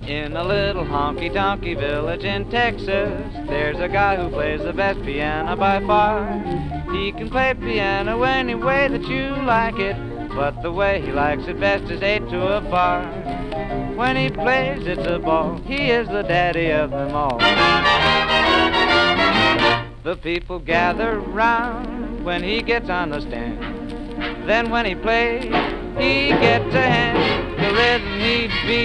In a little honky-tonky village in Texas, there's a guy who plays the best piano by far. He can play piano any way that you like it, but the way he likes it best is 8 to a bar. When he plays, it's a ball. He is the daddy of them all. The people gather round when he gets on the stand. Then when he plays, he gets a hand. The rhythm he beats